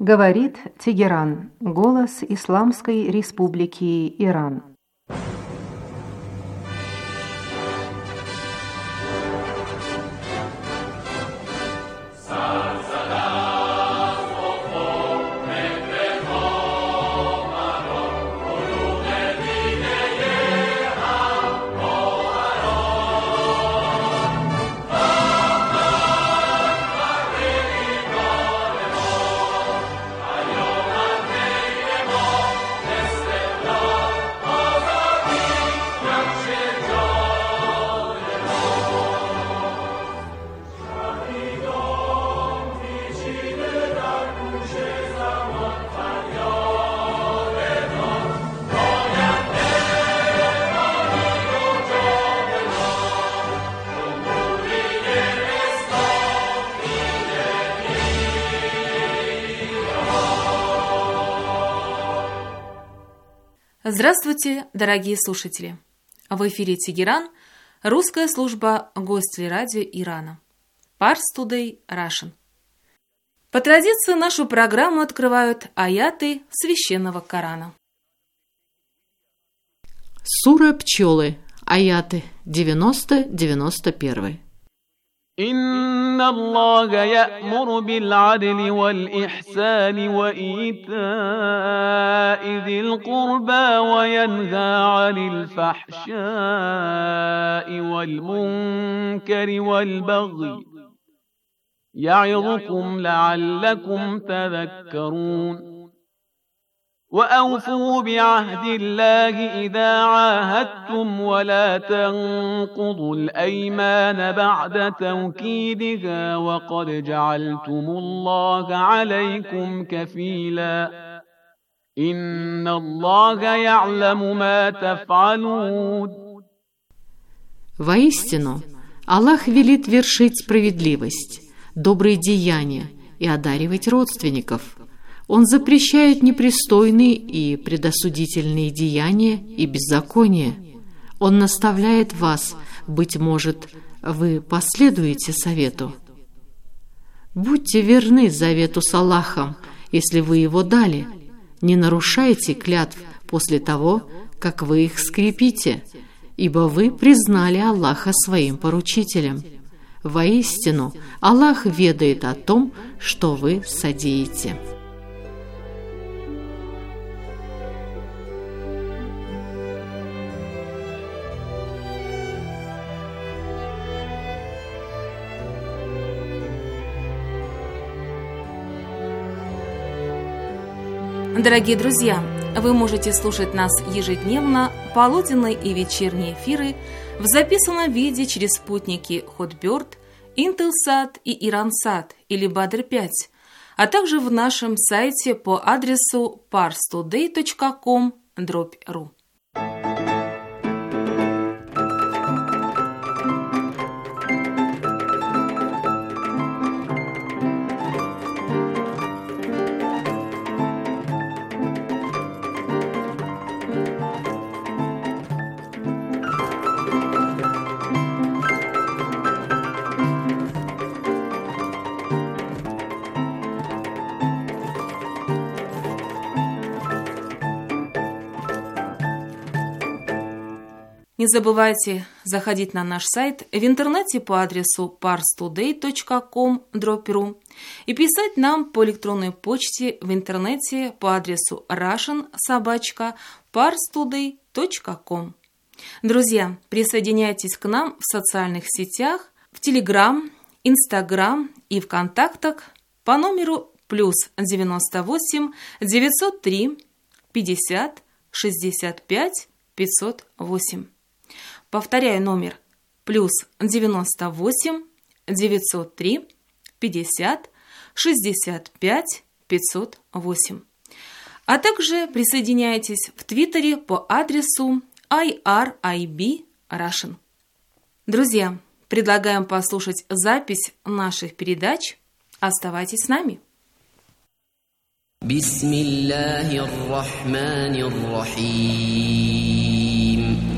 Говорит Тегеран, голос Исламской Республики Иран. Здравствуйте, дорогие слушатели! В эфире Тегеран, русская служба гостей радио Ирана. Pars Today Russian. По традиции нашу программу открывают аяты священного Корана. Сура пчелы. Аяты 90-91. إن الله يأمر بالعدل والإحسان وإيتاء ذي القربى وينهى عن الفحشاء والمنكر والبغي يعظكم لعلكم تذكرون وأوفوا بعهد الله إذا عاهدتم ولا تنقضوا الأيمان بعد توكيدها وقد جعلتم الله عليكم كفيلا إن الله يعلم ما تفعلون. Воистину, Аллах велит вершить справедливость, добрые деяния и одаривать родственников. Он запрещает непристойные и предосудительные деяния и беззакония. Он наставляет вас, быть может, вы последуете совету. Будьте верны завету с Аллахом, если вы его дали. Не нарушайте клятв после того, как вы их скрепите, ибо вы признали Аллаха своим поручителем. Воистину, Аллах ведает о том, что вы содеете. Дорогие друзья, вы можете слушать нас ежедневно, полуденные и вечерние эфиры в записанном виде через спутники Hotbird, Intelsat и Iransat или Badr-5, а также в нашем сайте по адресу parstoday.com/ru. Не забывайте заходить на наш сайт в интернете по адресу parstoday.com/ru и писать нам по электронной почте в интернете по адресу russian@parstoday.com. Друзья, присоединяйтесь к нам в социальных сетях, в Telegram, Instagram и в контактах по номеру +98 903 50 65 508. Повторяю номер +98 903 50 65 508. А также присоединяйтесь в Твиттере по адресу IRIB Russian. Друзья, предлагаем послушать запись наших передач. Оставайтесь с нами. Бисмиллахир-рахманир-рахим.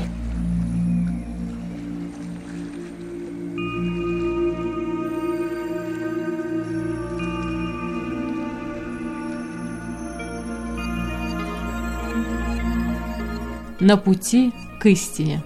на пути к истине.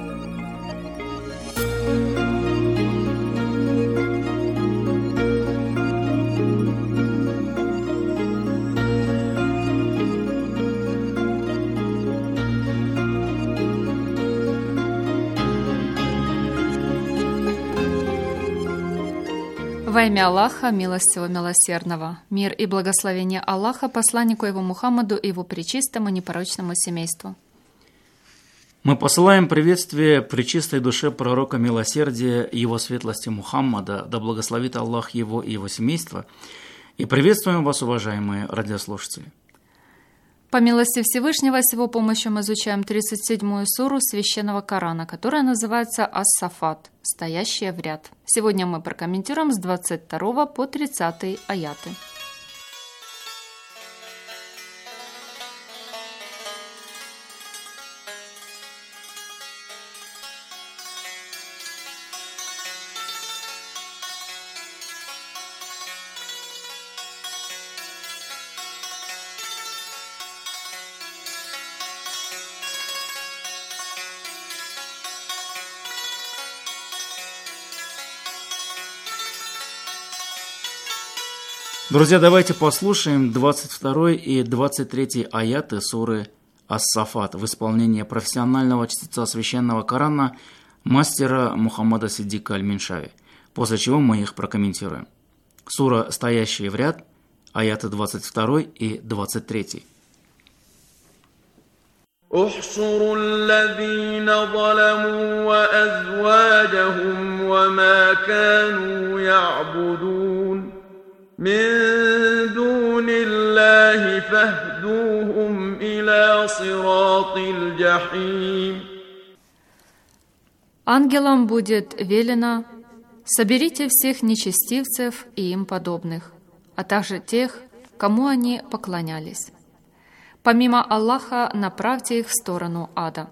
Во имя Аллаха, милостивого, милосердного, мир и благословение Аллаха, посланнику его Мухаммаду и его пречистому непорочному семейству. Мы посылаем приветствие пречистой душе пророка милосердия, его светлости Мухаммада, да благословит Аллах его и его семейство, и приветствуем вас, уважаемые радиослушатели. По милости Всевышнего, с его помощью мы изучаем 37-ю суру Священного Корана, которая называется Ас-Сафат, стоящая в ряд. Сегодня мы прокомментируем с 22 по 30 аяты. Друзья, давайте послушаем 22 и 23 аяты суры Ас-Сафат в исполнении профессионального чтеца Священного Корана мастера Мухаммада Сиддика Аль-Миншави, после чего мы их прокомментируем. Сура «Стоящие в ряд», аяты 22 и 23. احشروا الذين ظلموا وأزواجهم وما كانوا يعبدون من دون الله فاهدوهم إلى صراط الجحيم. Ангелам будет велено: соберите всех нечестивцев и им подобных, а также тех, кому они поклонялись. Помимо Аллаха, направьте их в сторону ада.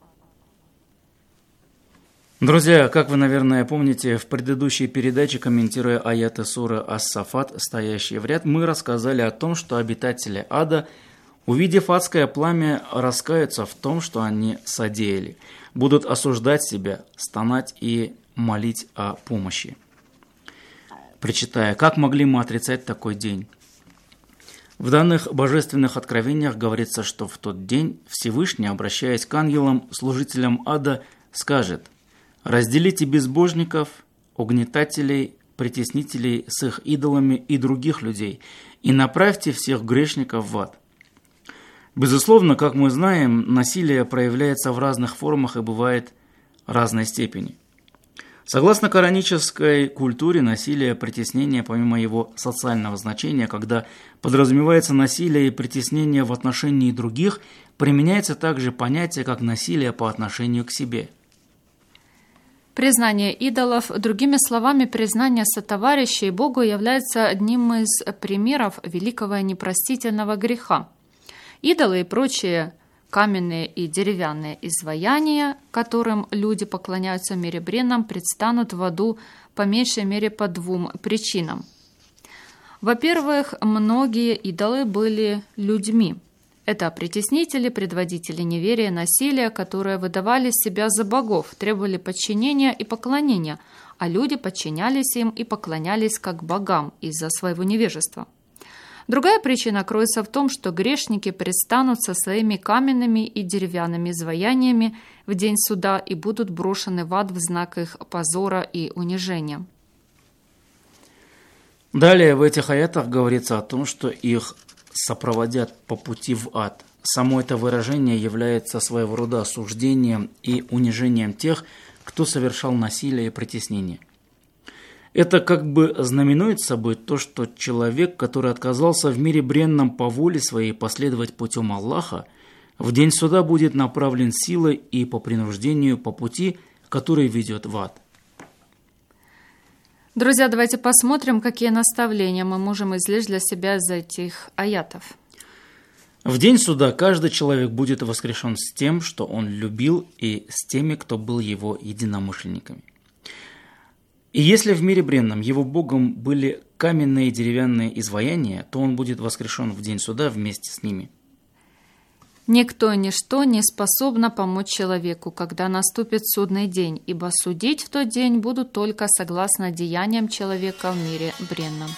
Друзья, как вы, наверное, помните, в предыдущей передаче, комментируя аяты суры Ас-Сафат, стоящие в ряд, мы рассказали о том, что обитатели ада, увидев адское пламя, раскаются в том, что они содеяли, будут осуждать себя, стонать и молить о помощи. Причитая: «Как могли мы отрицать такой день?» В данных божественных откровениях говорится, что в тот день Всевышний, обращаясь к ангелам, служителям ада, скажет: «Разделите безбожников, угнетателей, притеснителей с их идолами и других людей, и направьте всех грешников в ад». Безусловно, как мы знаем, насилие проявляется в разных формах и бывает разной степени. Согласно коранической культуре, насилие, притеснение, помимо его социального значения, когда подразумевается насилие и притеснение в отношении других, применяется также понятие как насилие по отношению к себе. Признание идолов, другими словами, признание сотоварищей Богу, является одним из примеров великого и непростительного греха. Идолы и прочие каменные и деревянные изваяния, которым люди поклоняются в мире бренном, предстанут в аду по меньшей мере по двум причинам. Во-первых, многие идолы были людьми. Это притеснители, предводители неверия, насилия, которые выдавали себя за богов, требовали подчинения и поклонения, а люди подчинялись им и поклонялись как богам из-за своего невежества. Другая причина кроется в том, что грешники предстанут со своими каменными и деревянными изваяниями в день суда и будут брошены в ад в знак их позора и унижения. Далее в этих аятах говорится о том, что их сопроводят по пути в ад. Само это выражение является своего рода осуждением и унижением тех, кто совершал насилие и притеснение. Это как бы знаменует собой то, что человек, который отказался в мире бренном по воле своей последовать путем Аллаха, в день суда будет направлен силой и по принуждению по пути, который ведет в ад. Друзья, давайте посмотрим, какие наставления мы можем извлечь для себя из этих аятов. В день суда каждый человек будет воскрешен с тем, что он любил, и с теми, кто был его единомышленниками. И если в мире бренном его богом были каменные и деревянные изваяния, то он будет воскрешен в день суда вместе с ними. Никто и ничто не способно помочь человеку, когда наступит судный день, ибо судить в тот день будут только согласно деяниям человека в мире бренном.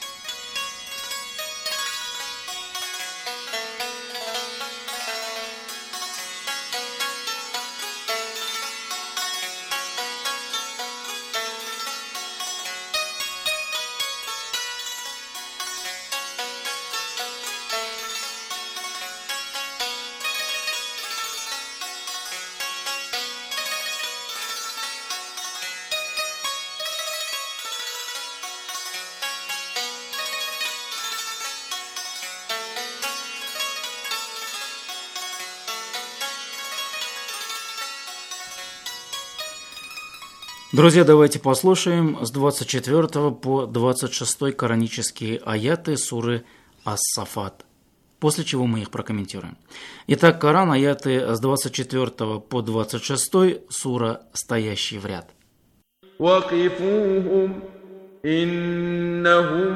Друзья, давайте послушаем с 24 по 26 коранические аяты суры Ас-Сафат, после чего мы их прокомментируем. Итак, Коран, аяты с 24 по 26, сура «Стоящий в ряд». وقفوهم إنهم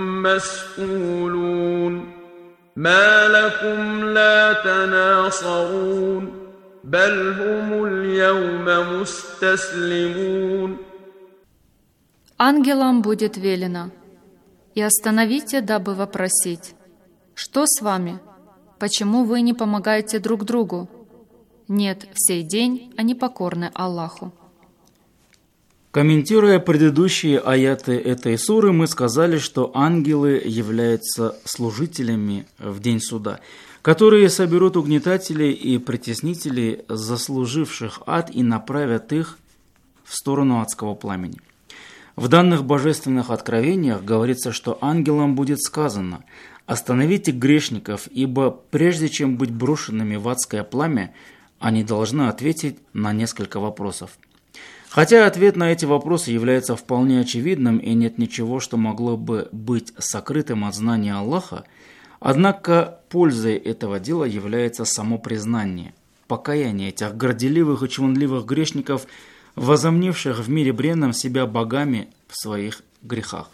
مسؤولون ما لكم لا تناصرون بل هم اليوم مستسلمون. Ангелам будет велено: и остановите, дабы вопросить: что с вами? Почему вы не помогаете друг другу? Нет, в сей день они покорны Аллаху. Комментируя предыдущие аяты этой суры, мы сказали, что ангелы являются служителями в день суда, которые соберут угнетателей и притеснителей, заслуживших ад, и направят их в сторону адского пламени. В данных божественных откровениях говорится, что ангелам будет сказано: «Остановите грешников, ибо прежде чем быть брошенными в адское пламя, они должны ответить на несколько вопросов». Хотя ответ на эти вопросы является вполне очевидным и нет ничего, что могло бы быть сокрытым от знания Аллаха, однако пользой этого дела является само признание, покаяние этих горделивых и чванливых грешников, возомнивших в мире бренном себя богами в своих грехах.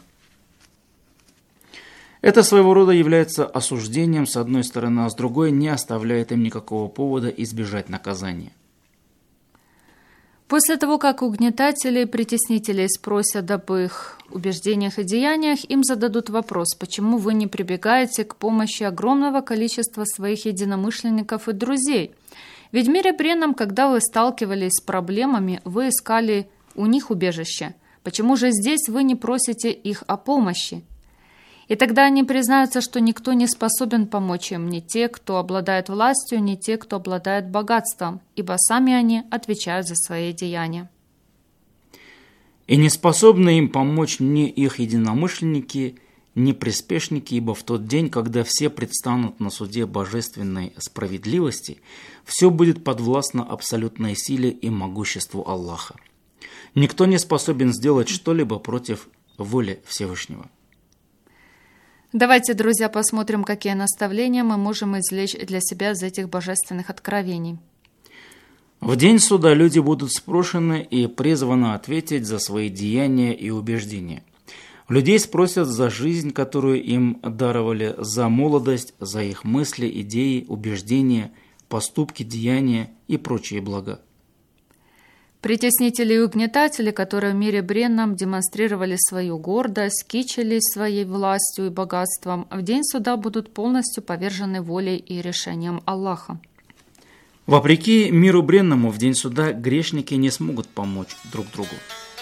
Это своего рода является осуждением с одной стороны, а с другой не оставляет им никакого повода избежать наказания. После того, как угнетатели и притеснители спросят об их убеждениях и деяниях, им зададут вопрос: почему вы не прибегаете к помощи огромного количества своих единомышленников и друзей? Ведь в мире бренном, когда вы сталкивались с проблемами, вы искали у них убежище. Почему же здесь вы не просите их о помощи? И тогда они признаются, что никто не способен помочь им, ни те, кто обладает властью, ни те, кто обладает богатством, ибо сами они отвечают за свои деяния. И не способны им помочь ни их единомышленники, ни приспешники, ибо в тот день, когда все предстанут на суде божественной справедливости, все будет подвластно абсолютной силе и могуществу Аллаха. Никто не способен сделать что-либо против воли Всевышнего. Давайте, друзья, посмотрим, какие наставления мы можем извлечь для себя из этих божественных откровений. В день суда люди будут спрошены и призваны ответить за свои деяния и убеждения. Людей спросят за жизнь, которую им даровали, за молодость, за их мысли, идеи, убеждения, поступки, деяния и прочие блага. Притеснители и угнетатели, которые в мире бренном демонстрировали свою гордость, кичились своей властью и богатством, в день суда будут полностью повержены волей и решением Аллаха. Вопреки миру бренному, в день суда грешники не смогут помочь друг другу.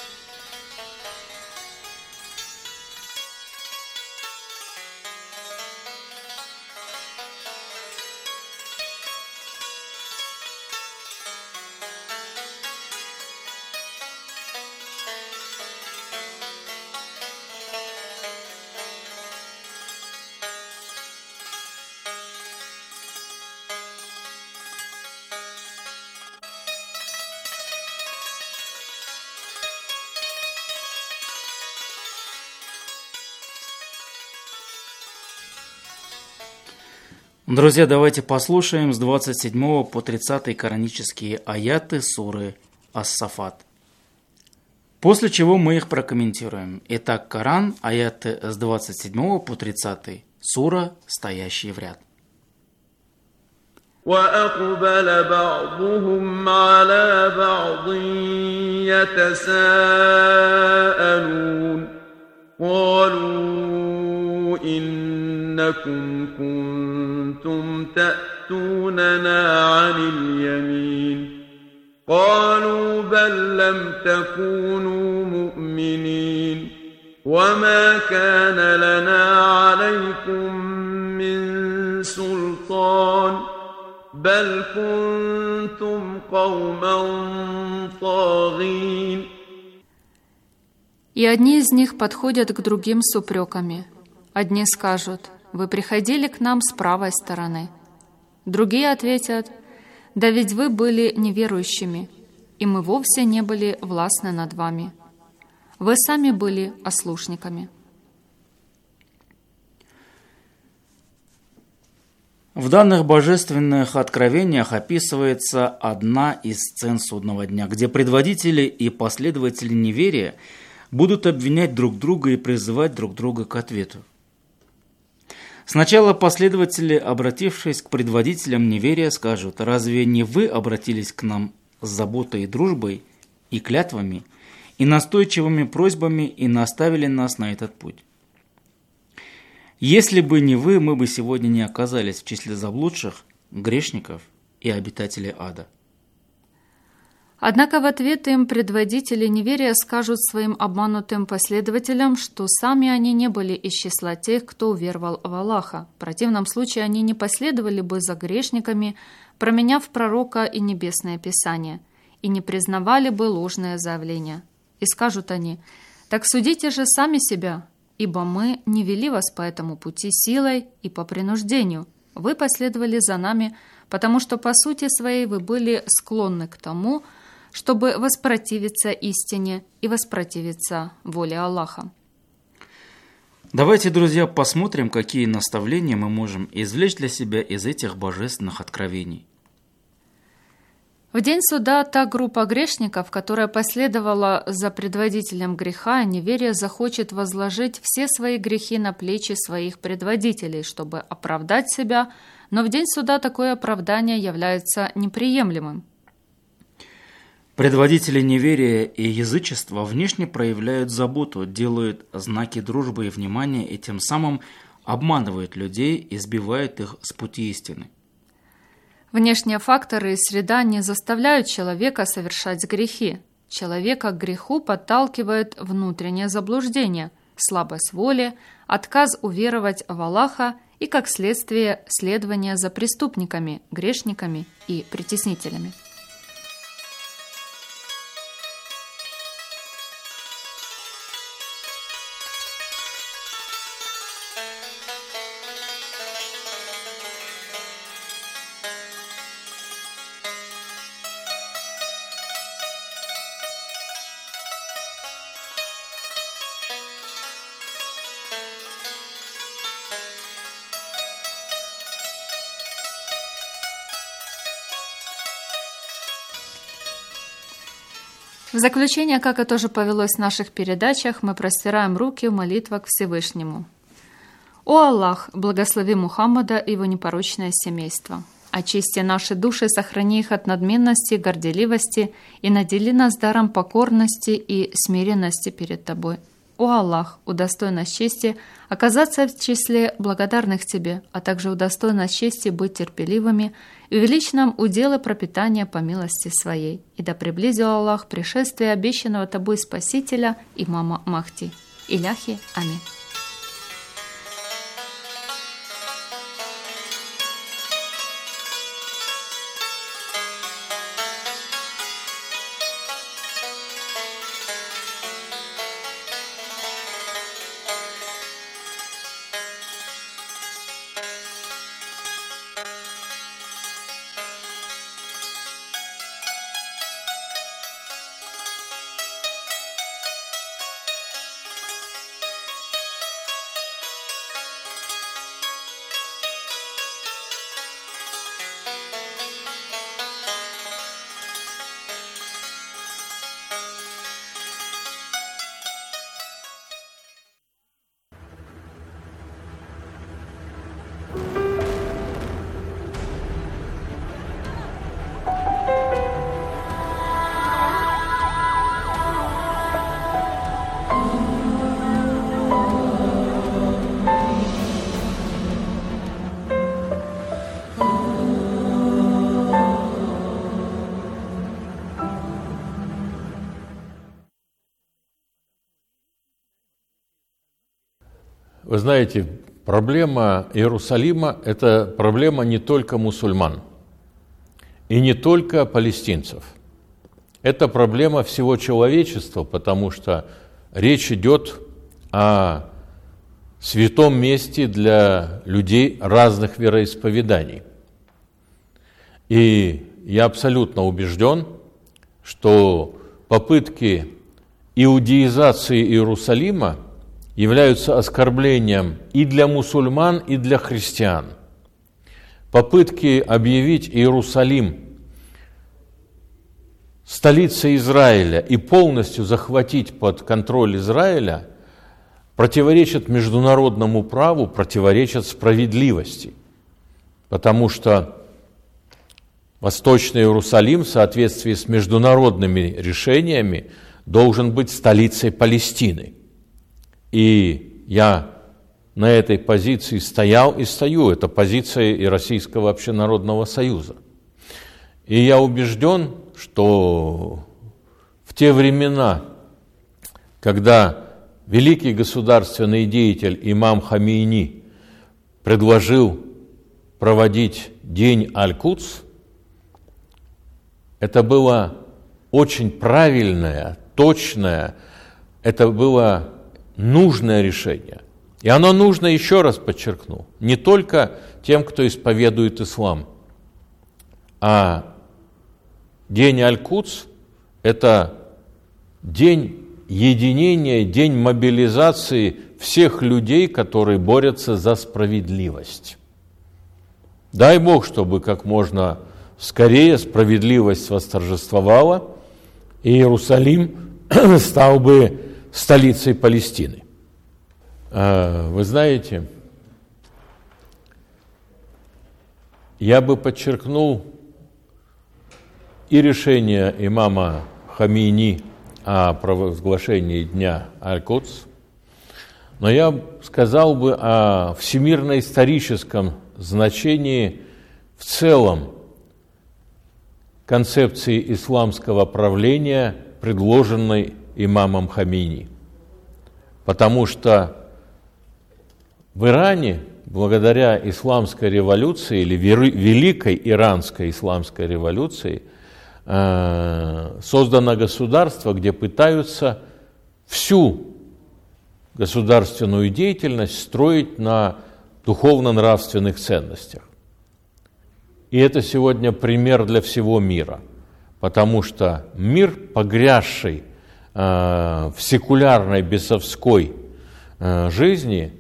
Друзья, давайте послушаем с 27 по 30 коранические аяты суры Ас-Сафат, после чего мы их прокомментируем. Итак, Коран, аяты с 27 по 30, сура «Стоящий в ряд». وأقبل بعضهم على بعض يتساءلون قالوا إنكم كنتم تأتوننا عن اليمين قالوا بل لم تكونوا مؤمنين وما كان لنا عليكم من سلطان بل كنتم قوما طاغين. И одни из них подходят к другим с упреками. Одни скажут: «Вы приходили к нам с правой стороны». Другие ответят: «Да ведь вы были неверующими, и мы вовсе не были властны над вами. Вы сами были ослушниками». В данных божественных откровениях описывается одна из сцен судного дня, где предводители и последователи неверия будут обвинять друг друга и призывать друг друга к ответу. Сначала последователи, обратившись к предводителям неверия, скажут: «Разве не вы обратились к нам с заботой и дружбой, и клятвами, и настойчивыми просьбами, и наставили нас на этот путь? Если бы не вы, мы бы сегодня не оказались в числе заблудших, грешников и обитателей ада». Однако в ответ им предводители неверия скажут своим обманутым последователям, что сами они не были из числа тех, кто уверовал в Аллаха. В противном случае они не последовали бы за грешниками, променяв пророка и небесное писание, и не признавали бы ложное заявление. И скажут они: «Так судите же сами себя, ибо мы не вели вас по этому пути силой и по принуждению. Вы последовали за нами, потому что по сути своей вы были склонны к тому, чтобы воспротивиться истине и воспротивиться воле Аллаха». Давайте, друзья, посмотрим, какие наставления мы можем извлечь для себя из этих божественных откровений. В день суда та группа грешников, которая последовала за предводителем греха, неверие захочет возложить все свои грехи на плечи своих предводителей, чтобы оправдать себя, но в день суда такое оправдание является неприемлемым. Предводители неверия и язычества внешне проявляют заботу, делают знаки дружбы и внимания и тем самым обманывают людей и сбивают их с пути истины. Внешние факторы и среда не заставляют человека совершать грехи. Человека к греху подталкивает внутреннее заблуждение, слабость воли, отказ уверовать в Аллаха и, как следствие, следование за преступниками, грешниками и притеснителями. В заключение, как это уже повелось в наших передачах, мы простираем руки в молитвах к Всевышнему. «О Аллах, благослови Мухаммада и его непорочное семейство. Очисти наши души, сохрани их от надменности, горделивости и надели нас даром покорности и смиренности перед Тобой. О Аллах, удостой нас чести оказаться в числе благодарных Тебе, а также удостой нас чести быть терпеливыми и увеличь нам уделы пропитания по милости Своей. И да приблизил Аллах пришествие обещанного Тобой Спасителя, имама Махди. Иляхи. Аминь. Вы знаете, проблема Иерусалима – это проблема не только мусульман и не только палестинцев. Это проблема всего человечества, потому что речь идет о святом месте для людей разных вероисповеданий. И я абсолютно убежден, что попытки иудеизации Иерусалима являются оскорблением и для мусульман, и для христиан. Попытки объявить Иерусалим столицей Израиля и полностью захватить под контроль Израиля противоречат международному праву, противоречат справедливости, потому что Восточный Иерусалим в соответствии с международными решениями должен быть столицей Палестины. И я на этой позиции стоял и стою. Это позиция и Российского общенародного союза. И я убежден, что в те времена, когда великий государственный деятель имам Хамейни предложил проводить день Аль-Кудс, это было очень правильное, точное, это было нужное решение. И оно нужно, еще раз подчеркну, не только тем, кто исповедует ислам, а день Аль-Кудс – это день единения, день мобилизации всех людей, которые борются за справедливость. Дай Бог, чтобы как можно скорее справедливость восторжествовала, и Иерусалим стал бы столицей Палестины. Вы знаете, я бы подчеркнул и решение имама Хамейни о провозглашении дня Аль-Кудс, но я сказал бы о всемирно-историческом значении в целом концепции исламского правления, предложенной имамом Хамейни. Потому что в Иране, благодаря исламской революции или Великой Иранской исламской революции, создано государство, где пытаются всю государственную деятельность строить на духовно-нравственных ценностях. И это сегодня пример для всего мира, потому что мир, погрязший в секулярной бесовской жизни,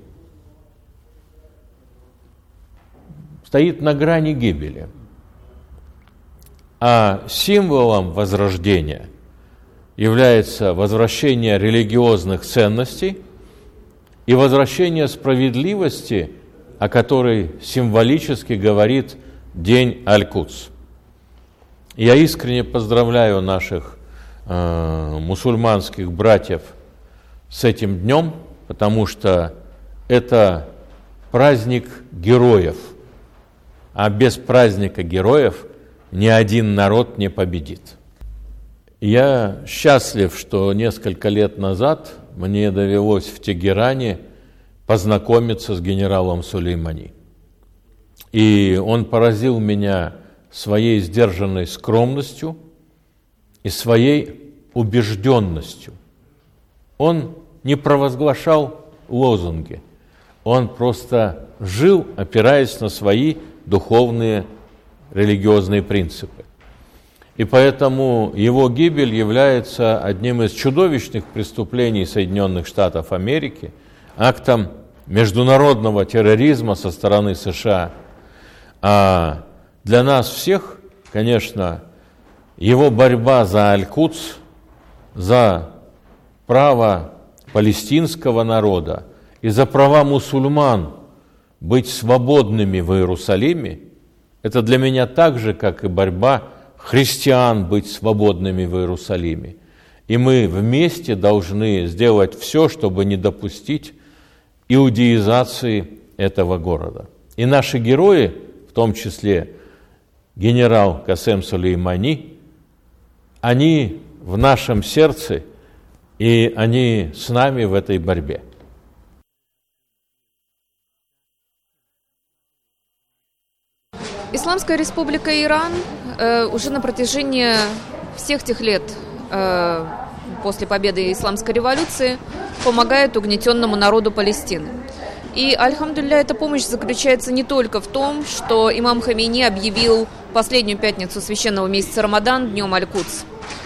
стоит на грани гибели. А символом возрождения является возвращение религиозных ценностей и возвращение справедливости, о которой символически говорит день Аль-Кудс. Я искренне поздравляю наших мусульманских братьев с этим днем, потому что это праздник героев, а без праздника героев ни один народ не победит. Я счастлив, что несколько лет назад мне довелось в Тегеране познакомиться с генералом Сулеймани. И он поразил меня своей сдержанной скромностью и своей убежденностью. Он не провозглашал лозунги, он просто жил, опираясь на свои духовные религиозные принципы. И поэтому его гибель является одним из чудовищных преступлений Соединенных Штатов Америки, актом международного терроризма со стороны США. А для нас всех, конечно, его борьба за Аль-Кудс, за право палестинского народа и за права мусульман быть свободными в Иерусалиме, это для меня так же, как и борьба христиан быть свободными в Иерусалиме. И мы вместе должны сделать все, чтобы не допустить иудеизации этого города. И наши герои, в том числе генерал Касем Сулеймани, они в нашем сердце, и они с нами в этой борьбе. Исламская республика Иран уже на протяжении всех тех лет после победы Исламской революции помогает угнетенному народу Палестины. И, альхамдулилля, эта помощь заключается не только в том, что имам Хамейни объявил последнюю пятницу священного месяца Рамадан днем Аль-Кудс.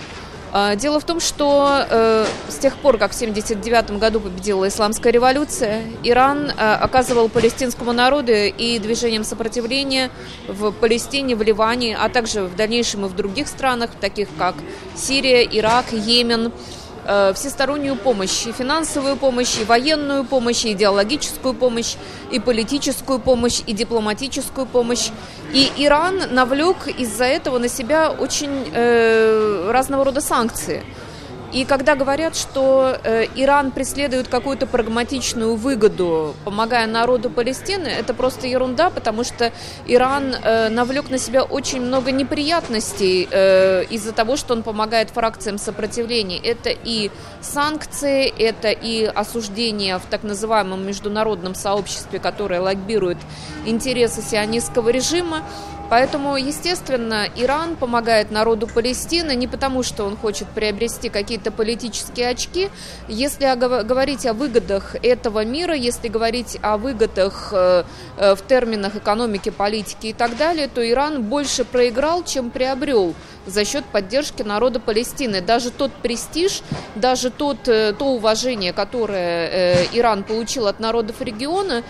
Дело в том, что с тех пор, как в 1979 году победила Исламская революция, Иран оказывал палестинскому народу и движениям сопротивления в Палестине, в Ливане, а также в дальнейшем и в других странах, таких как Сирия, Ирак, Йемен, всестороннюю помощь, и финансовую помощь, и военную помощь, и идеологическую помощь, и политическую помощь, и дипломатическую помощь. И Иран навлек из-за этого на себя очень разного рода санкции. И когда говорят, что Иран преследует какую-то прагматичную выгоду, помогая народу Палестины, это просто ерунда, потому что Иран навлек на себя очень много неприятностей из-за того, что он помогает фракциям сопротивления. Это и санкции, это и осуждение в так называемом международном сообществе, которое лоббирует интересы сионистского режима. Поэтому, естественно, Иран помогает народу Палестины не потому, что он хочет приобрести какие-то политические очки. Если говорить о выгодах этого мира, если говорить о выгодах в терминах экономики, политики и так далее, то Иран больше проиграл, чем приобрел за счет поддержки народа Палестины. Даже тот престиж, даже то уважение, которое Иран получил от народов региона,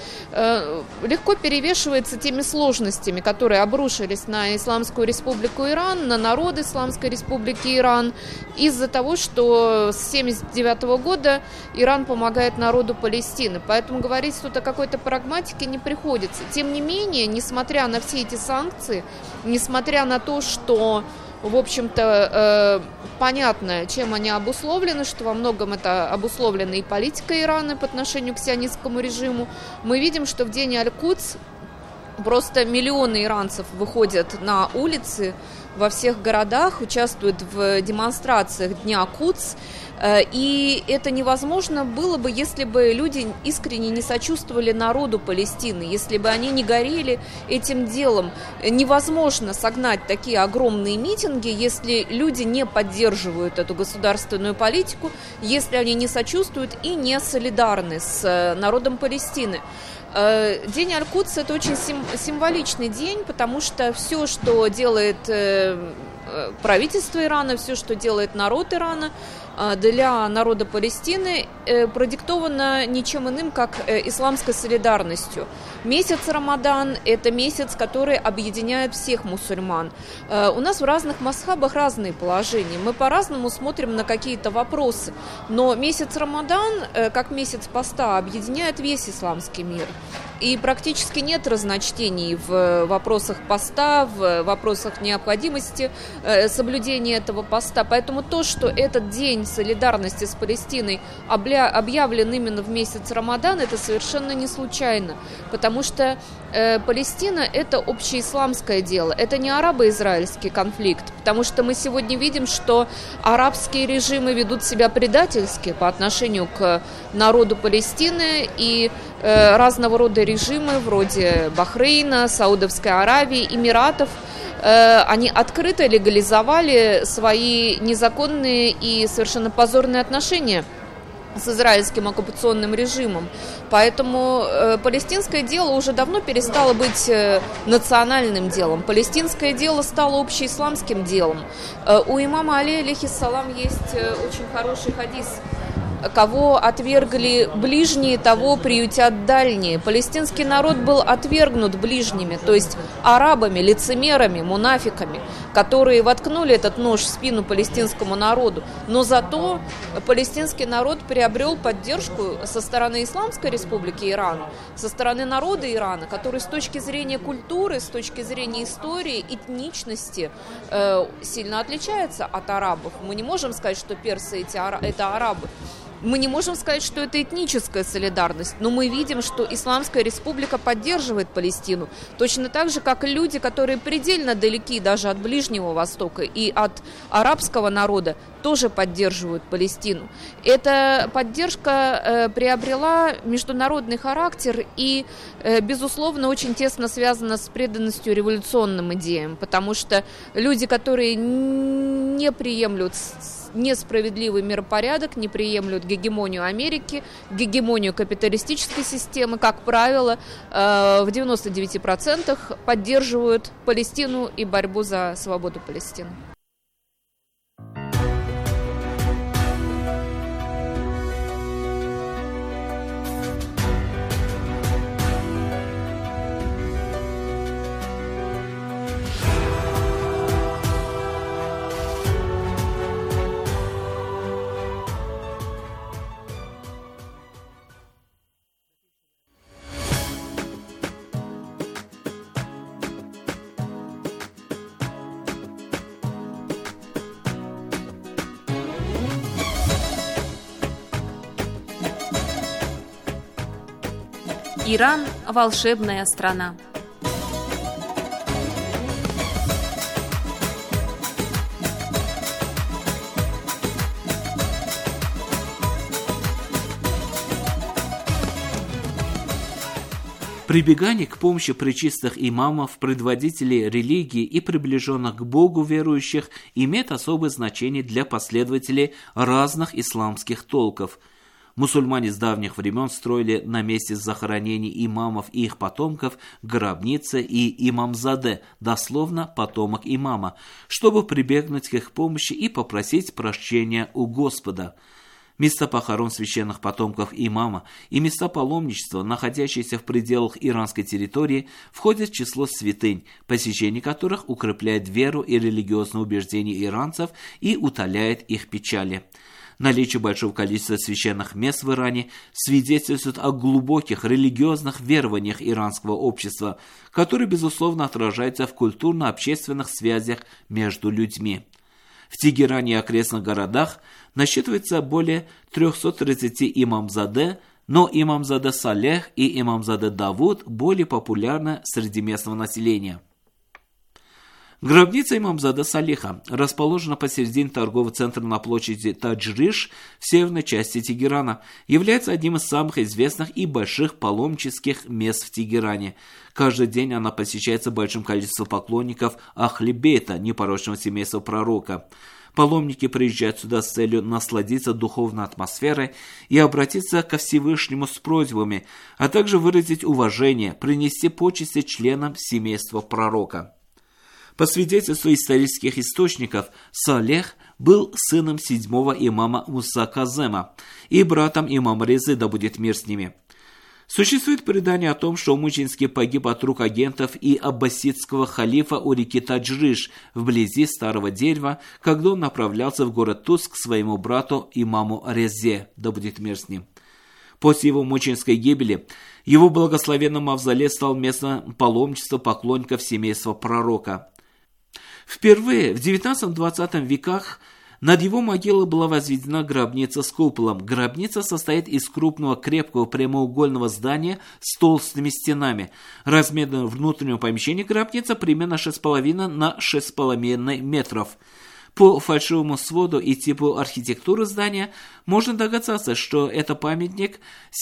легко перевешивается теми сложностями, которые обрушились на Исламскую республику Иран, на народ Исламской республики Иран, из-за того, что с 1979 года Иран помогает народу Палестины. Поэтому говорить тут о какой-то прагматике не приходится. Тем не менее, несмотря на все эти санкции, несмотря на то, что в общем-то, понятно, чем они обусловлены, что во многом это обусловлено и политикой Ирана по отношению к сионистскому режиму. Мы видим, что в день Аль-Кудс просто миллионы иранцев выходят на улицы во всех городах, участвуют в демонстрациях Дня Кудс. И это невозможно было бы, если бы люди искренне не сочувствовали народу Палестины, если бы они не горели этим делом. Невозможно согнать такие огромные митинги, если люди не поддерживают эту государственную политику, если они не сочувствуют и не солидарны с народом Палестины. День Аль-Кудс – это очень символичный день, потому что все, что делает правительство Ирана, все, что делает народ Ирана для народа Палестины, продиктовано ничем иным, как исламской солидарностью. Месяц Рамадан – это месяц, который объединяет всех мусульман. У нас в разных мазхабах разные положения. Мы по-разному смотрим на какие-то вопросы. Но месяц Рамадан, как месяц поста, объединяет весь исламский мир. И практически нет разночтений в вопросах поста, в вопросах необходимости соблюдения этого поста. Поэтому то, что этот день солидарности с Палестиной объявлен именно в месяц Рамадан, это совершенно не случайно. Потому что Палестина – это общеисламское дело, это не арабо-израильский конфликт. Потому что мы сегодня видим, что арабские режимы ведут себя предательски по отношению к народу Палестины, и разного рода режимы вроде Бахрейна, Саудовской Аравии, Эмиратов, они открыто легализовали свои незаконные и совершенно позорные отношения с израильским оккупационным режимом. Поэтому палестинское дело уже давно перестало быть национальным делом. Палестинское дело стало общеисламским делом. У имама Али, алейхиссалам, есть очень хороший хадис: кого отвергли ближние, того приютят дальние. Палестинский народ был отвергнут ближними, то есть арабами, лицемерами, мунафиками, которые воткнули этот нож в спину палестинскому народу. Но зато палестинский народ приобрел поддержку со стороны Исламской республики Иран, со стороны народа Ирана, который с точки зрения культуры, с точки зрения истории, этничности сильно отличается от арабов. Мы не можем сказать, что персы это арабы. Мы не можем сказать, что это этническая солидарность, но мы видим, что Исламская Республика поддерживает Палестину. Точно так же, как и люди, которые предельно далеки даже от Ближнего Востока и от арабского народа, тоже поддерживают Палестину. Эта поддержка приобрела международный характер и, безусловно, очень тесно связана с преданностью революционным идеям, потому что люди, которые не приемлют несправедливый миропорядок, не приемлют гегемонию Америки, гегемонию капиталистической системы, как правило, в 99% поддерживают Палестину и борьбу за свободу Палестины. Иран – волшебная страна. Прибегание к помощи пречистых имамов, предводителей религии и приближенных к Богу верующих имеет особое значение для последователей разных исламских толков. Мусульмане с давних времен строили на месте захоронений имамов и их потомков гробницы и имамзаде, дословно потомок имама, чтобы прибегнуть к их помощи и попросить прощения у Господа. Места похорон священных потомков имама и места паломничества, находящиеся в пределах иранской территории, входят в число святынь, посещение которых укрепляет веру и религиозные убеждения иранцев и утоляет их печали. Наличие большого количества священных мест в Иране свидетельствует о глубоких религиозных верованиях иранского общества, которые, безусловно, отражаются в культурно-общественных связях между людьми. В Тегеране и окрестных городах насчитывается более 330 имамзаде, но имамзаде Салех и имамзаде Давуд более популярны среди местного населения. Гробница имамзаде Салиха расположена посередине торгового центра на площади Таджриш в северной части Тегерана, является одним из самых известных и больших паломнических мест в Тегеране. Каждый день она посещается большим количеством поклонников Ахли-Бейта, непорочного семейства пророка. Паломники приезжают сюда с целью насладиться духовной атмосферой и обратиться ко Всевышнему с просьбами, а также выразить уважение, принести почести членам семейства пророка. По свидетельству исторических источников, Салех был сыном 7-го имама Муса Казема и братом имама Резы, да будет мир с ними. Существует предание о том, что мученически погиб от рук агентов и аббасидского халифа у реки Таджриш вблизи Старого Дерева, когда он направлялся в город Туз к своему брату имаму Резе, да будет мир с ним. После его мученической гибели его благословенный мавзолей стал местом паломничества поклонников семейства пророка. Впервые в XIX-XX веках над его могилой была возведена гробница с куполом. Гробница состоит из крупного крепкого прямоугольного здания с толстыми стенами. Размер внутреннего помещения гробницы примерно 6,5 на 6,5 метров. По фальшивому своду и типу архитектуры здания можно догадаться, что это памятник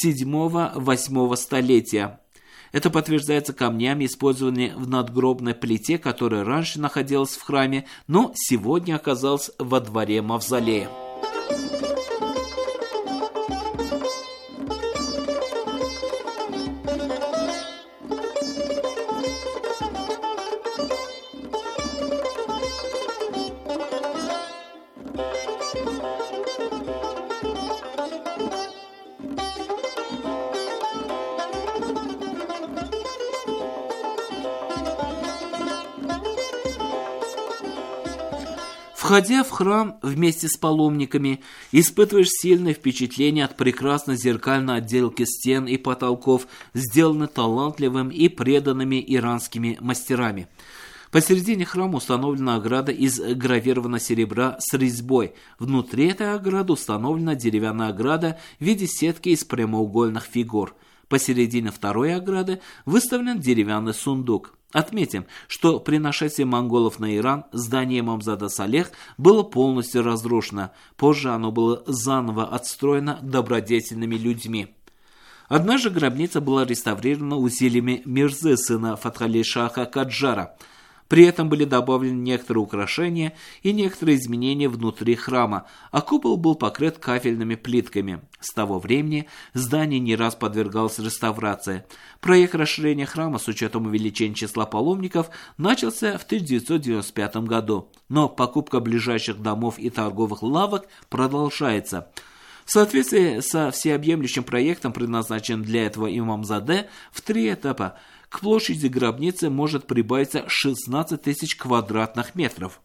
7-8 столетия. Это подтверждается камнями, использованными в надгробной плите, которая раньше находилась в храме, но сегодня оказалась во дворе мавзолея. Входя в храм вместе с паломниками, испытываешь сильное впечатление от прекрасной зеркальной отделки стен и потолков, сделанной талантливыми и преданными иранскими мастерами. Посередине храма установлена ограда из гравированного серебра с резьбой. Внутри этой ограды установлена деревянная ограда в виде сетки из прямоугольных фигур. Посередине второй ограды выставлен деревянный сундук. Отметим, что при нашествии монголов на Иран здание имамзада Салех было полностью разрушено. Позже оно было заново отстроено добродетельными людьми. Одна же гробница была реставрирована усилиями Мирзы, сына Фатхали-Шаха Каджара. При этом были добавлены некоторые украшения и некоторые изменения внутри храма, а купол был покрыт кафельными плитками. С того времени здание не раз подвергалось реставрации. Проект расширения храма с учетом увеличения числа паломников начался в 1995 году, но покупка ближайших домов и торговых лавок продолжается. В соответствии со всеобъемлющим проектом, предназначенным для этого имамзаде, в 3 этапа к площади гробницы может прибавиться 16 тысяч квадратных метров.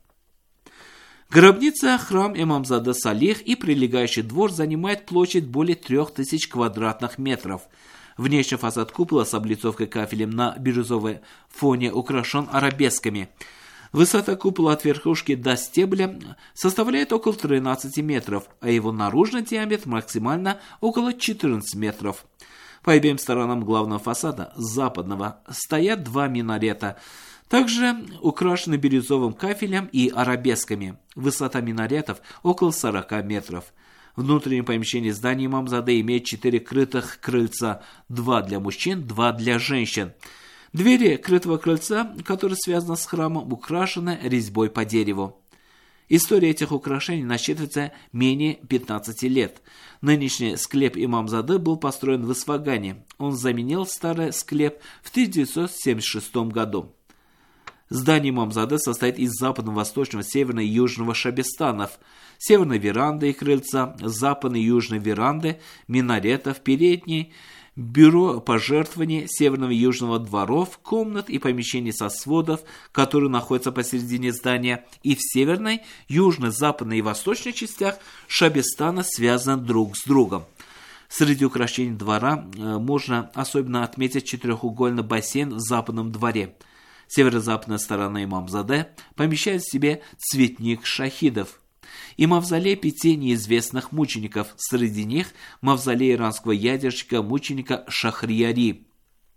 Гробница, храм имамзада Салех и прилегающий двор занимает площадь более 3000 квадратных метров. Внешний фасад купола с облицовкой кафелем на бирюзовом фоне украшен арабесками. Высота купола от верхушки до стебля составляет около 13 метров, а его наружный диаметр максимально около 14 метров. По обеим сторонам главного фасада, западного, стоят 2 минарета, также украшены бирюзовым кафелем и арабесками. Высота минаретов около 40 метров. Внутреннее помещение здания имамзаде имеет 4 крытых крыльца, 2 для мужчин, 2 для женщин. Двери крытого крыльца, которые связаны с храмом, украшены резьбой по дереву. История этих украшений насчитывается менее 15 лет. Нынешний склеп имамзады был построен в Исфагане. Он заменил старый склеп в 1976 году. Здание имамзады состоит из западного, восточного, северного и южного шабестанов, северной веранды и крыльца, западной и южной веранды, минаретов, передней, бюро пожертвований, северного и южного дворов, комнат и помещений со сводов, которые находятся посередине здания, и в северной, южной, западной и восточной частях шабестана связаны друг с другом. Среди украшений двора можно особенно отметить 4-угольный бассейн в западном дворе. Северо-западная сторона имамзаде помещает в себе цветник шахидов и мавзолей 5 неизвестных мучеников, среди них мавзолей иранского ядерщика-мученика Шахрияри.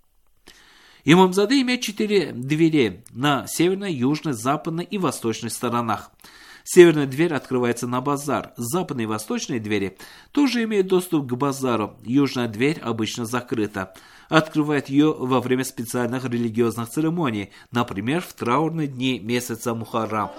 Имамзаде имеет 4 двери на северной, южной, западной и восточной сторонах. Северная дверь открывается на базар, западные и восточные двери тоже имеют доступ к базару, южная дверь обычно закрыта. Открывает ее во время специальных религиозных церемоний, например, в траурные дни месяца Мухаррам.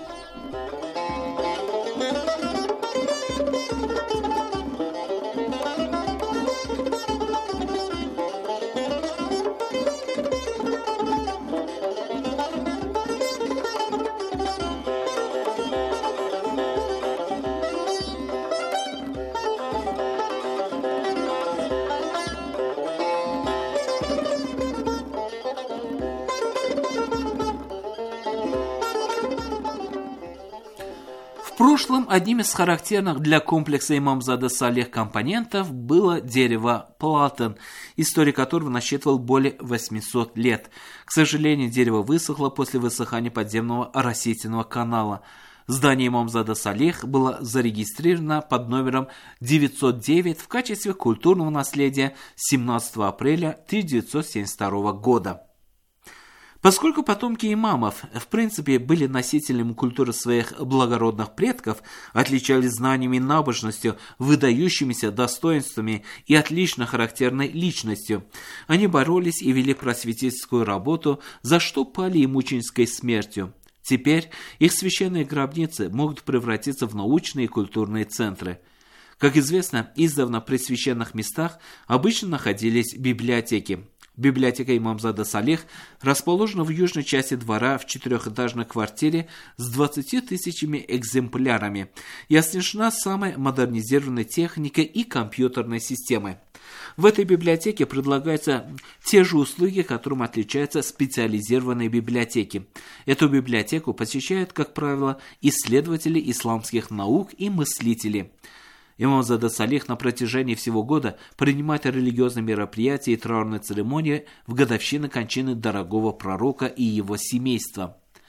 В прошлом одним из характерных для комплекса имамзада Салех компонентов было дерево платан, история которого насчитывала более 800 лет. К сожалению, дерево высохло после высыхания подземного растительного канала. Здание имамзада Салех было зарегистрировано под номером 909 в качестве культурного наследия 17 апреля 1972 года. Поскольку потомки имамов, в принципе, были носителями культуры своих благородных предков, отличались знаниями и набожностью, выдающимися достоинствами и отлично характерной личностью, они боролись и вели просветительскую работу, за что пали и мученической смертью. Теперь их священные гробницы могут превратиться в научные и культурные центры. Как известно, издавна при священных местах обычно находились библиотеки. Библиотека имамзада Салех расположена в южной части двора в 4-этажной квартире с 20 тысячами экземплярами и оснащена самой модернизированной техникой и компьютерной системой. В этой библиотеке предлагаются те же услуги, которым отличаются специализированные библиотеки. Эту библиотеку посещают, как правило, исследователи исламских наук и мыслители. Имамзада Салех на протяжении всего года принимает религиозные мероприятия и траурные церемонии в годовщину кончины дорогого пророка и его семейства.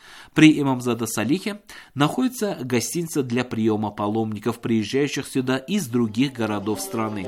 При имамзаде Салихе находится гостиница для приема паломников, приезжающих сюда из других городов страны.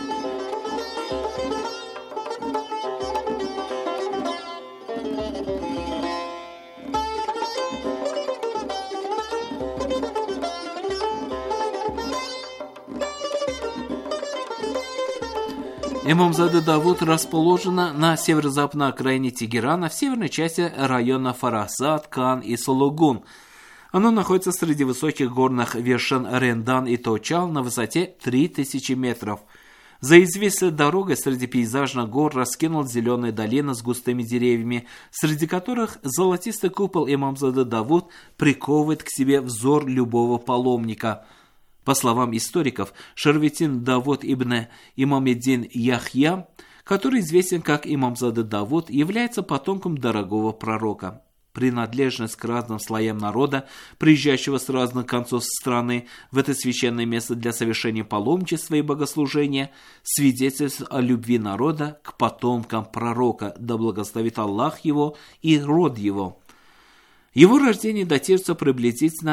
Имамзаде Давуд расположена на северо-западной окраине Тегерана, в северной части района Фарахзад, Кан и Сологун. Оно находится среди высоких горных вершин Рендан и Точал на высоте 3000 метров. За известной дорогой среди пейзажных гор раскинул зеленые долины с густыми деревьями, среди которых золотистый купол имамзаде Давуд приковывает к себе взор любого паломника. По словам историков, Шарветин Давуд ибн Имамеддин Яхья, который известен как имамзаде Давуд, является потомком дорогого пророка. Принадлежность к разным слоям народа, приезжающего с разных концов страны в это священное место для совершения паломничества и богослужения, свидетельствует о любви народа к потомкам пророка, да благословит Аллах его и род его. Его рождение датируется приблизительно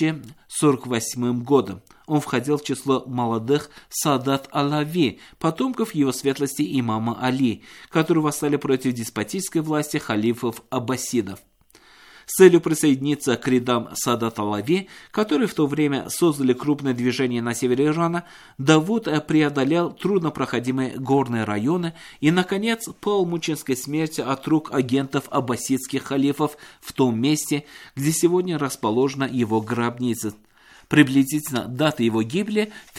1048 годом. Он входил в число молодых Садат Алави, потомков его светлости имама Али, которые восстали против деспотической власти халифов аббасидов. С целью присоединиться к рядам Садат Алави, которые в то время создали крупное движение на севере Ирана, Давуд преодолел труднопроходимые горные районы и, наконец, пал мученической смертью от рук агентов аббасидских халифов в том месте, где сегодня расположена его гробница. Приблизительно дата его гибели –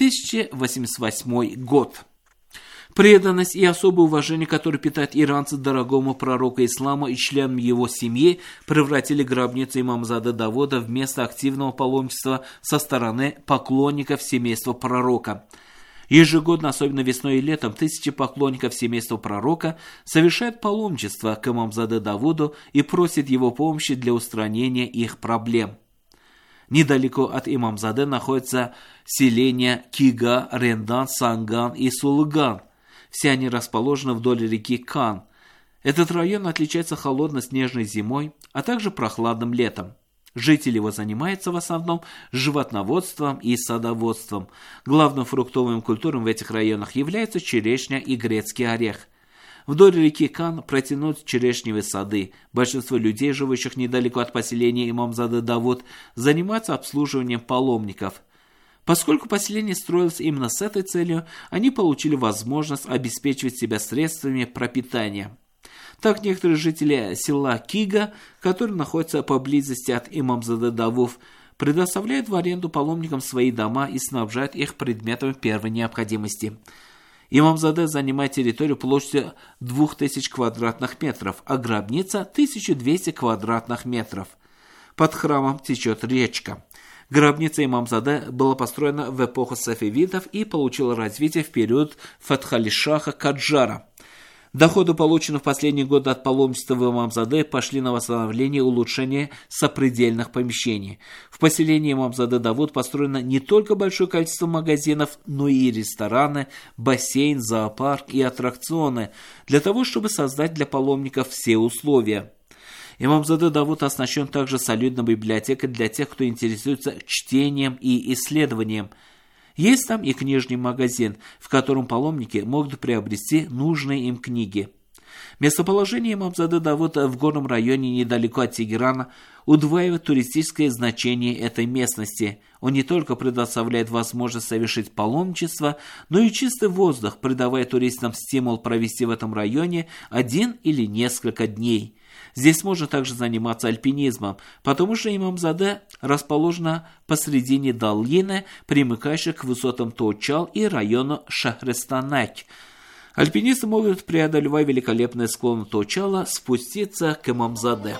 1088 год. Преданность и особое уважение, которое питают иранцы дорогому пророку ислама и членам его семьи, превратили гробницу имамзаде Давуда в место активного паломничества со стороны поклонников семейства пророка. Ежегодно, особенно весной и летом, тысячи поклонников семейства пророка совершают паломничество к имамзаде Давуду и просят его помощи для устранения их проблем. Недалеко от имамзаде находятся селения Кига, Рендан, Санган и Сулган. Все они расположены вдоль реки Кан. Этот район отличается холодной снежной зимой, а также прохладным летом. Жители его занимаются в основном животноводством и садоводством. Главным фруктовым культурам в этих районах являются черешня и грецкий орех. Вдоль реки Кан протянут черешневые сады. Большинство людей, живущих недалеко от поселения имамзаде Давуд, занимаются обслуживанием паломников. Поскольку поселение строилось именно с этой целью, они получили возможность обеспечивать себя средствами пропитания. Так некоторые жители села Кига, которые находятся поблизости от имамзаде Давуд, предоставляют в аренду паломникам свои дома и снабжают их предметами первой необходимости. Имамзаде занимает территорию площадью 2000 квадратных метров, а гробница 1200 квадратных метров. Под храмом течет речка. Гробница имамзаде была построена в эпоху сафавидов и получила развитие в период Фатхали-Шаха Каджара. Доходы, полученные в последние годы от паломничества в имамзаде, пошли на восстановление и улучшение сопредельных помещений. В поселении имамзаде Давуд построено не только большое количество магазинов, но и рестораны, бассейн, зоопарк и аттракционы, для того, чтобы создать для паломников все условия. Имамзаде Давуд оснащен также солидной библиотекой для тех, кто интересуется чтением и исследованием. Есть там и книжный магазин, в котором паломники могут приобрести нужные им книги. Местоположение имамзаде Давуд в горном районе недалеко от Тегерана удваивает туристическое значение этой местности. Он не только предоставляет возможность совершить паломничество, но и чистый воздух, придавая туристам стимул провести в этом районе один или несколько дней. Здесь можно также заниматься альпинизмом, потому что имамзаде расположена посредине долины, примыкающей к высотам Точал и району Шахрестанак. Альпинисты могут, преодолевая великолепные склоны Точала, спуститься к имамзаде.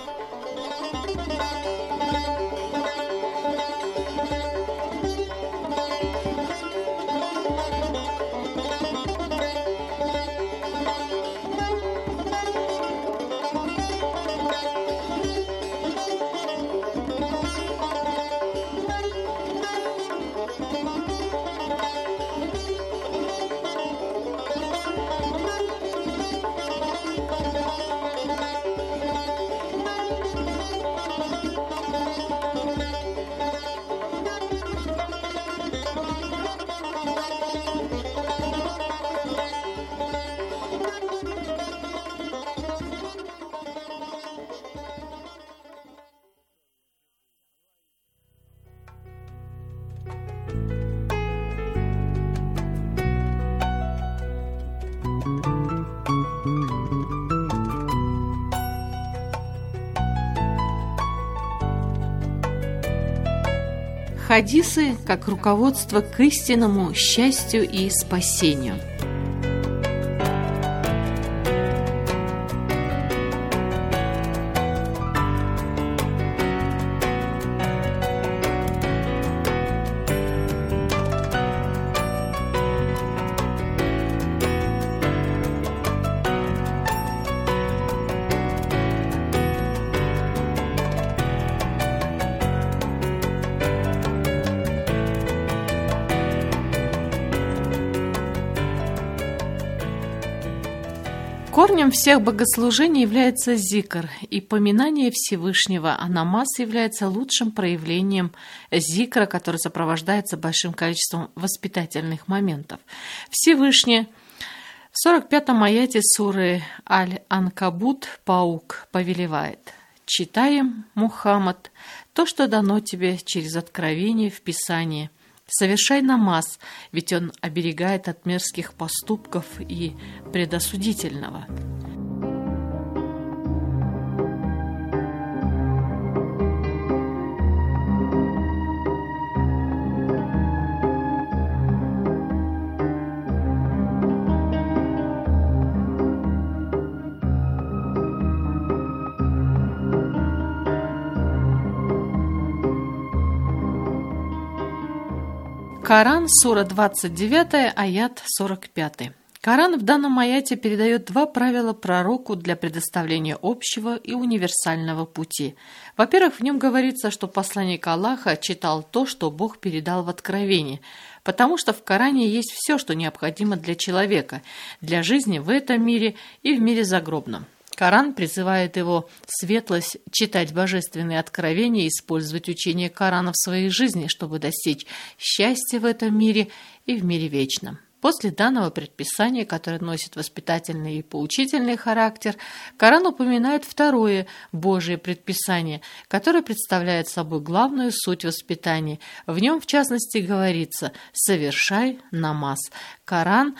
Хадисы как руководство к истинному счастью и спасению. Корнем всех богослужений является зикр и поминание Всевышнего, а намаз является лучшим проявлением зикра, который сопровождается большим количеством воспитательных моментов. Всевышний в 45-м аяте суры Аль-Анкабут Паук повелевает: «Читаем, Мухаммад, то, что дано тебе через откровение в Писании. Совершай намаз, ведь он оберегает от мерзких поступков и предосудительного». Коран, сура 29, аят 45. Коран в данном аяте передает два правила пророку для предоставления общего и универсального пути. Во-первых, в нем говорится, что посланник Аллаха читал то, что Бог передал в откровении, потому что в Коране есть все, что необходимо для человека, для жизни в этом мире и в мире загробном. Коран призывает его светлость читать божественные откровения и использовать учение Корана в своей жизни, чтобы достичь счастья в этом мире и в мире вечном. После данного предписания, которое носит воспитательный и поучительный характер, Коран упоминает второе Божие предписание, которое представляет собой главную суть воспитания. В нем, в частности, говорится: «Совершай намаз». Коран,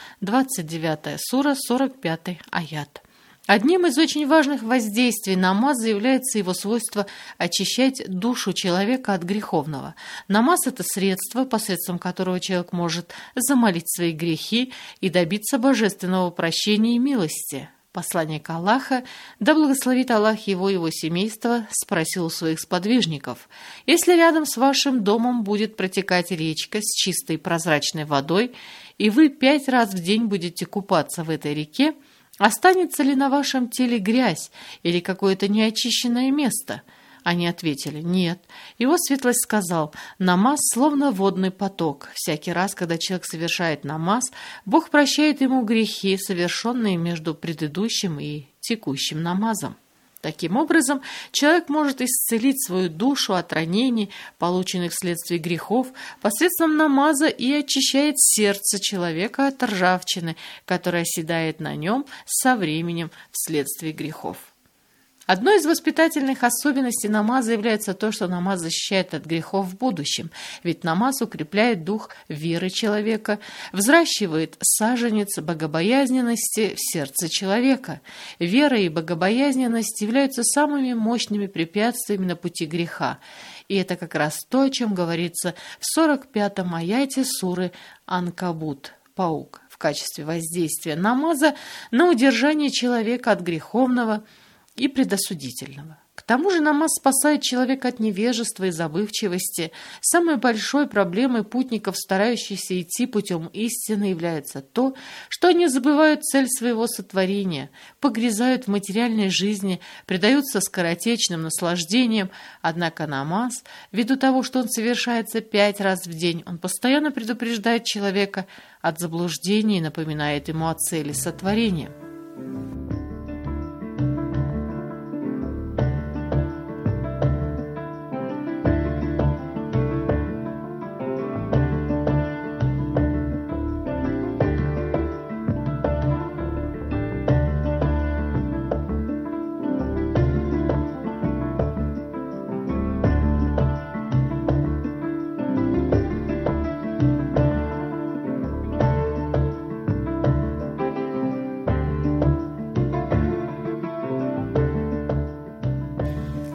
29 сура, 45 аят. Одним из очень важных воздействий намаза является его свойство очищать душу человека от греховного. Намаз – это средство, посредством которого человек может замолить свои грехи и добиться божественного прощения и милости. Посланник Аллаха, да благословит Аллах его и его семейство, спросил у своих сподвижников: «Если рядом с вашим домом будет протекать речка с чистой прозрачной водой, и вы 5 раз в день будете купаться в этой реке, останется ли на вашем теле грязь или какое-то неочищенное место?» Они ответили: «Нет». Его светлость сказал: «Намаз словно водный поток. Всякий раз, когда человек совершает намаз, Бог прощает ему грехи, совершенные между предыдущим и текущим намазом». Таким образом, человек может исцелить свою душу от ранений, полученных вследствие грехов, посредством намаза, и очищает сердце человека от ржавчины, которая оседает на нем со временем вследствие грехов. Одной из воспитательных особенностей намаза является то, что намаз защищает от грехов в будущем, ведь намаз укрепляет дух веры человека, взращивает саженец богобоязненности в сердце человека. Вера и богобоязненность являются самыми мощными препятствиями на пути греха, и это как раз то, о чем говорится в 45-м аяте суры Анкабут, Паук, в качестве воздействия намаза на удержание человека от греховного и предосудительного. К тому же намаз спасает человека от невежества и забывчивости. Самой большой проблемой путников, старающихся идти путем истины, является то, что они забывают цель своего сотворения, погрязают в материальной жизни, предаются скоротечным наслаждениям. Однако намаз, ввиду того, что он совершается 5 раз в день, он постоянно предупреждает человека от заблуждений и напоминает ему о цели сотворения.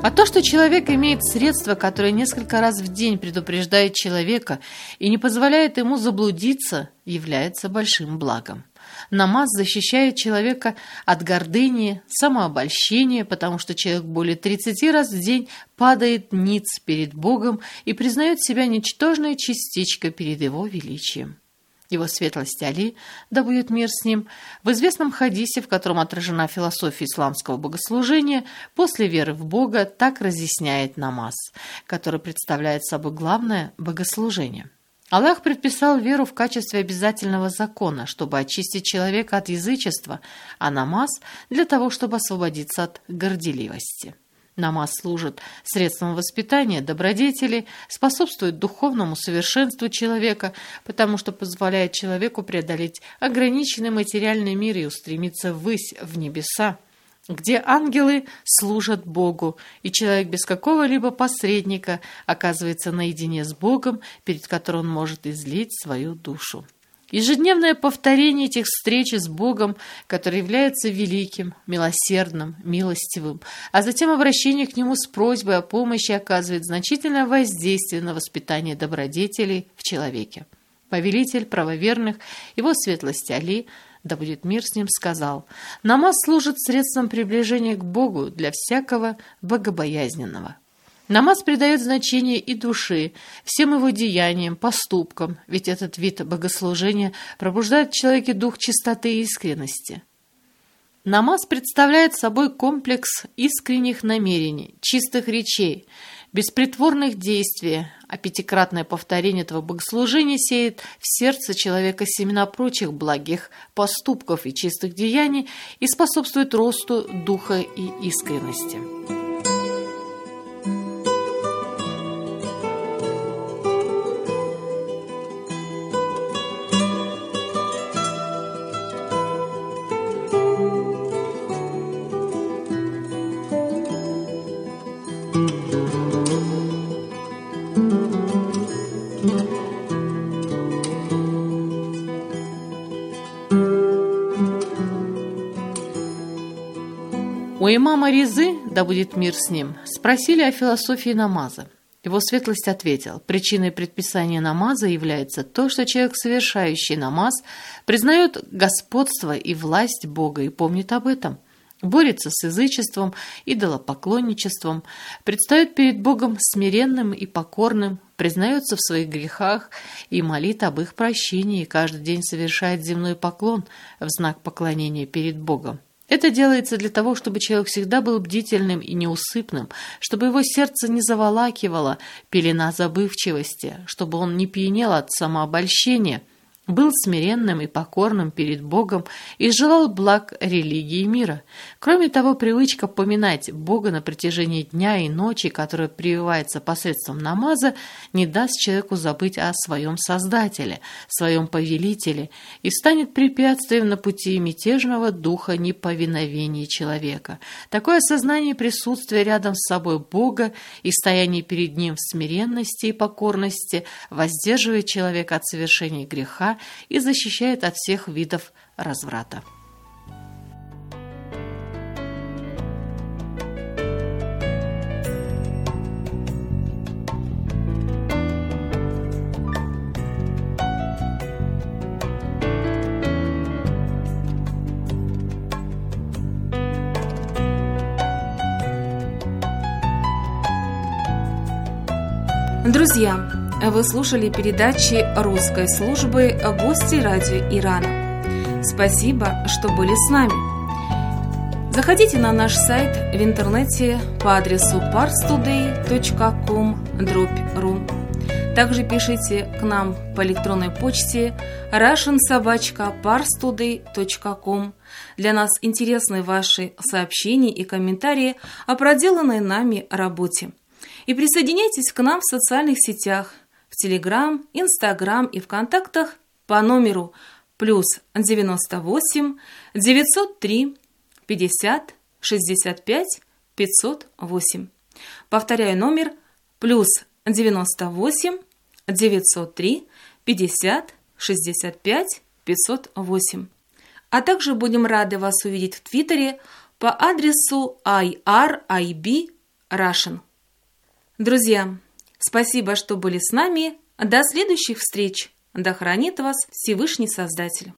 А то, что человек имеет средство, которое несколько раз в день предупреждает человека и не позволяет ему заблудиться, является большим благом. Намаз защищает человека от гордыни, самообольщения, потому что человек более 30 раз в день падает ниц перед Богом и признает себя ничтожной частичкой перед Его величием. Его светлость Али, да будет мир с ним, в известном хадисе, в котором отражена философия исламского богослужения, после веры в Бога так разъясняет намаз, который представляет собой главное богослужение. Аллах предписал веру в качестве обязательного закона, чтобы очистить человека от язычества, а намаз для того, чтобы освободиться от горделивости. Намаз служит средством воспитания добродетели, способствует духовному совершенству человека, потому что позволяет человеку преодолеть ограниченный материальный мир и устремиться ввысь, в небеса, где ангелы служат Богу, и человек без какого-либо посредника оказывается наедине с Богом, перед которым он может излить свою душу. Ежедневное повторение этих встреч с Богом, который является великим, милосердным, милостивым, а затем обращение к Нему с просьбой о помощи оказывает значительное воздействие на воспитание добродетелей в человеке. Повелитель правоверных, его светлость Али, да будет мир с ним, сказал: «Намаз служит средством приближения к Богу для всякого богобоязненного». Намаз придает значение и душе, всем его деяниям, поступкам, ведь этот вид богослужения пробуждает в человеке дух чистоты и искренности. Намаз представляет собой комплекс искренних намерений, чистых речей, беспритворных действий, а пятикратное повторение этого богослужения сеет в сердце человека семена прочих благих поступков и чистых деяний и способствует росту духа и искренности. У имама Ризы, да будет мир с ним, спросили о философии намаза. Его светлость ответил: причиной предписания намаза является то, что человек, совершающий намаз, признает господство и власть Бога и помнит об этом, борется с язычеством, идолопоклонничеством, предстает перед Богом смиренным и покорным, признается в своих грехах и молит об их прощении, и каждый день совершает земной поклон в знак поклонения перед Богом. Это делается для того, чтобы человек всегда был бдительным и неусыпным, чтобы его сердце не заволакивало пелена забывчивости, чтобы он не пьянел от самообольщения, был смиренным и покорным перед Богом и желал благ религии и мира. Кроме того, привычка поминать Бога на протяжении дня и ночи, которая прививается посредством намаза, не даст человеку забыть о своем Создателе, своем Повелителе и станет препятствием на пути мятежного духа неповиновения человека. Такое осознание присутствия рядом с собой Бога и стояние перед Ним в смиренности и покорности воздерживает человека от совершения греха и защищает от всех видов разврата. Друзья, вы слушали передачи русской службы «Гости радио Ирана». Спасибо, что были с нами. Заходите на наш сайт в интернете по адресу parstoday.com/ru. Также пишите к нам по электронной почте russian@parstoday.com. Для нас интересны ваши сообщения и комментарии о проделанной нами работе. И присоединяйтесь к нам в социальных сетях, в Телеграм, Инстаграм и ВКонтактах по номеру +98 903 50 65 508. Повторяю, номер +98 903 50 65 508. А также будем рады вас увидеть в Твиттере по адресу irib_ru. Russian. Друзья, спасибо, что были с нами. До следующих встреч. Да хранит вас Всевышний Создатель.